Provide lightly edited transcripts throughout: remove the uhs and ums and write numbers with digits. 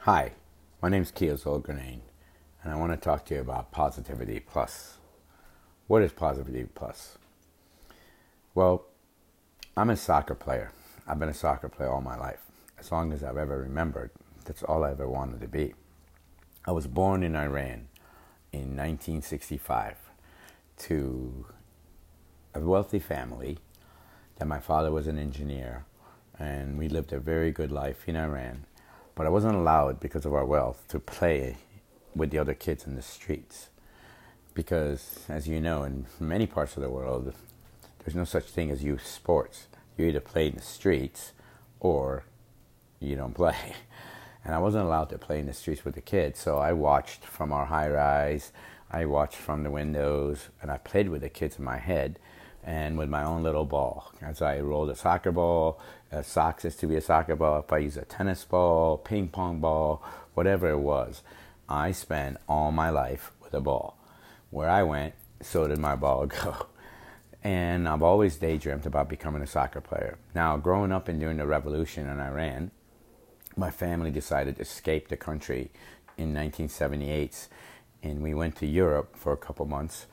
Hi, my name is Keo Zolgrenane, and I want to talk to you about Positivity Plus. What is Positivity Plus? Well, I'm a soccer player. I've been a soccer player all my life. As long as I've ever remembered, that's all I ever wanted to be. I was born in Iran in 1965 to a wealthy family that my father was an engineer, and we lived a very good life in Iran. But I wasn't allowed, because of our wealth, to play with the other kids in the streets. Because, as you know, in many parts of the world, there's no such thing as youth sports. You either play in the streets or you don't play. And I wasn't allowed to play in the streets with the kids, so I watched from our high-rise, I watched from the windows, and I played with the kids in my head and with my own little ball. As I rolled a soccer ball, socks is to be a soccer ball, if I use a tennis ball, ping pong ball, whatever it was, I spent all my life with a ball. Where I went, so did my ball go. And I've always daydreamed about becoming a soccer player. Now, growing up and during the revolution in Iran, my family decided to escape the country in 1978, and we went to Europe for a couple months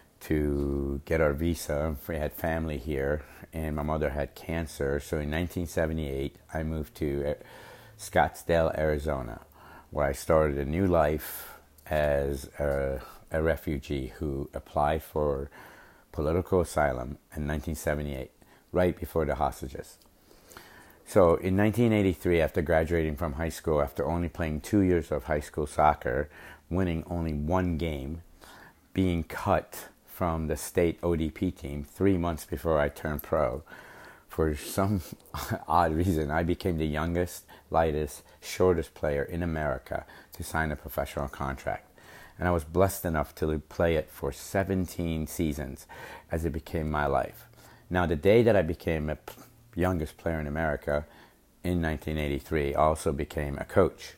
to get our visa. We had family here, and my mother had cancer. So in 1978, I moved to Scottsdale, Arizona, where I started a new life as a refugee who applied for political asylum in 1978, right before the hostages. So in 1983, after graduating from high school, after only playing 2 years of high school soccer, winning only one game, being cut from the state ODP team 3 months before I turned pro, for some odd reason, I became the youngest, lightest, shortest player in America to sign a professional contract. And I was blessed enough to play it for 17 seasons as it became my life. Now, the day that I became the youngest player in America in 1983, I also became a coach.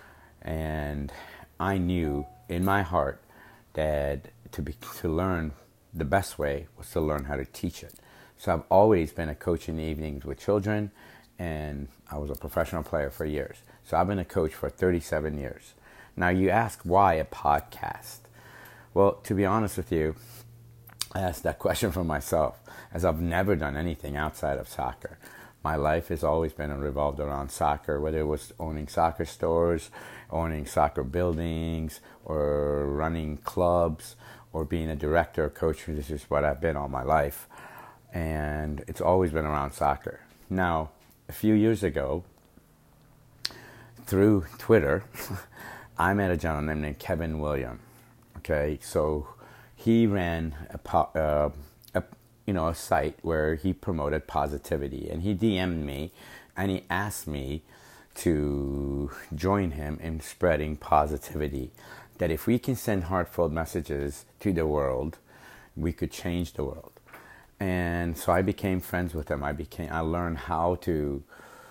And I knew in my heart that to learn, the best way was to learn how to teach it. So I've always been a coach in the evenings with children, and I was a professional player for years. So I've been a coach for 37 years. Now, you ask, why a podcast? Well, to be honest with you, I asked that question for myself, as I've never done anything outside of soccer. My life has always been revolved around soccer, whether it was owning soccer stores, owning soccer buildings, or running clubs, or being a director or coach. This is what I've been all my life. And it's always been around soccer. Now, a few years ago, through Twitter, I met a gentleman named Kevin William. Okay, so he ran a site where he promoted positivity, and he DM'd me, and he asked me to join him in spreading positivity. That if we can send heartfelt messages to the world, we could change the world. And so I became friends with him. I learned how to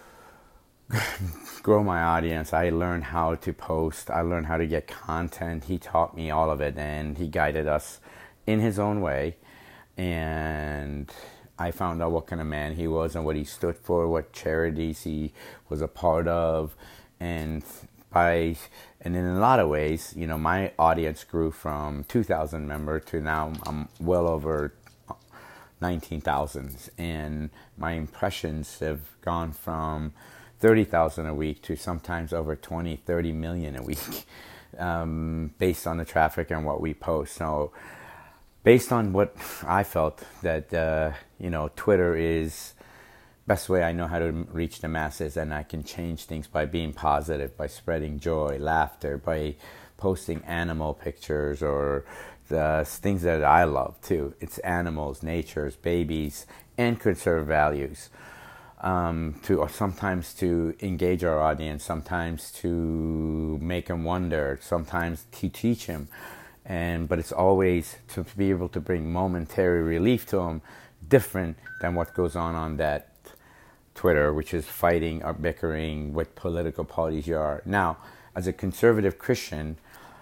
grow my audience. I learned how to post. I learned how to get content. He taught me all of it, and he guided us in his own way. And I found out what kind of man he was and what he stood for, what charities he was a part of. And in a lot of ways, my audience grew from 2,000 members to now I'm well over 19,000. And my impressions have gone from 30,000 a week to sometimes over 20, 30 million a week, based on the traffic and what we post. So based on what I felt that, Twitter is best way I know how to reach the masses, and I can change things by being positive, by spreading joy, laughter, by posting animal pictures or the things that I love too. It's animals, natures, babies, and conserve values. Sometimes to engage our audience, sometimes to make them wonder, sometimes to teach them. But it's always to be able to bring momentary relief to them, different than what goes on that Twitter, which is fighting or bickering what political parties you are. Now, as a conservative Christian,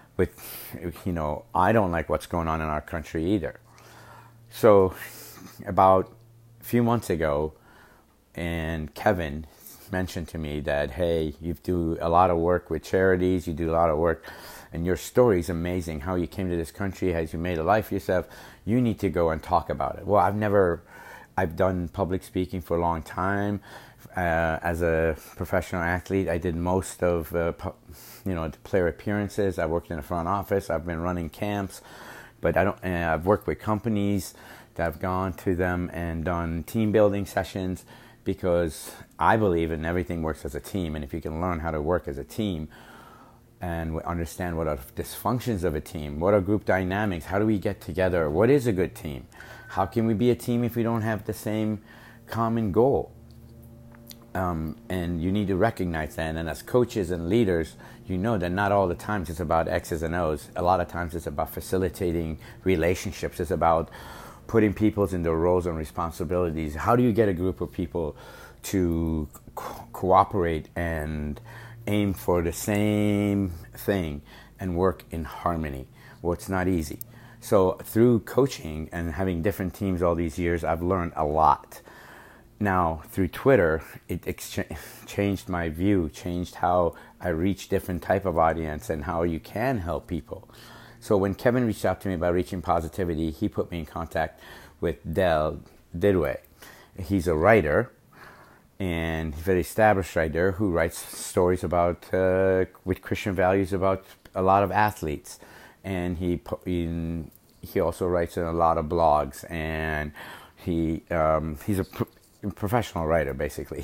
I don't like what's going on in our country either. So about a few months ago, and Kevin mentioned to me that, hey, you do a lot of work with charities, you do a lot of work, and your story is amazing, how you came to this country, how you made a life for yourself. You need to go and talk about it. Well, I've done public speaking for a long time. As a professional athlete, I did most of, the player appearances. I worked in the front office. I've been running camps, but I've worked with companies that I've gone to them and done team building sessions, because I believe in everything works as a team. And if you can learn how to work as a team and understand what are dysfunctions of a team, what are group dynamics, how do we get together, what is a good team, how can we be a team if we don't have the same common goal? And you need to recognize that. And as coaches and leaders, you know that not all the times it's about X's and O's. A lot of times it's about facilitating relationships. It's about putting people in their roles and responsibilities. How do you get a group of people to cooperate and aim for the same thing and work in harmony? Well, it's not easy. So through coaching and having different teams all these years, I've learned a lot. Now, through Twitter, it changed my view, changed how I reach different type of audience and how you can help people. So when Kevin reached out to me about reaching positivity, he put me in contact with Del Didway. He's a writer, and he's a very established writer who writes stories about, with Christian values about a lot of athletes. And he also writes in a lot of blogs, and he's a professional writer, basically.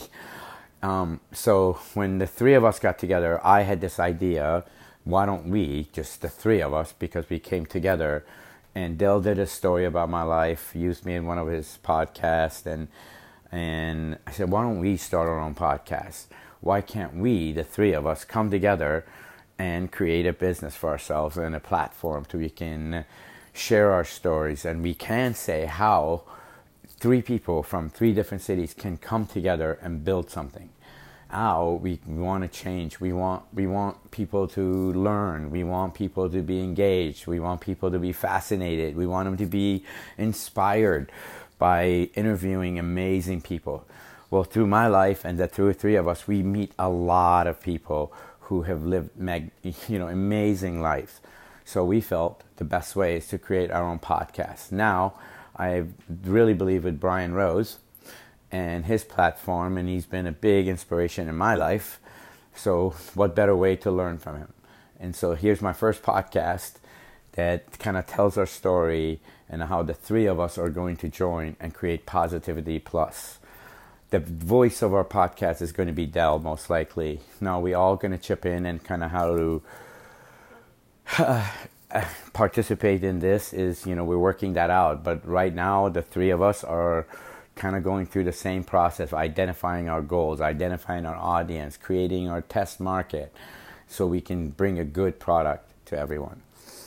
So when the three of us got together, I had this idea, why don't we, just the three of us, because we came together, and Del did a story about my life, used me in one of his podcasts, and I said, why don't we start our own podcast? Why can't we, the three of us, come together and create a business for ourselves and a platform so we can share our stories, and we can say how three people from three different cities can come together and build something. How we want to change. We want people to learn. We want people to be engaged. We want people to be fascinated. We want them to be inspired by interviewing amazing people. Well, through my life and through the three of us, we meet a lot of people who have lived amazing lives. So we felt the best way is to create our own podcast. Now, I really believe with Brian Rose and his platform, and he's been a big inspiration in my life. So what better way to learn from him? And so here's my first podcast that kind of tells our story and how the three of us are going to join and create Positivity Plus. The voice of our podcast is going to be Del, most likely. Now, we all going to chip in and kind of how to participate in this is, we're working that out. But right now, the three of us are kind of going through the same process, identifying our goals, identifying our audience, creating our test market so we can bring a good product to everyone.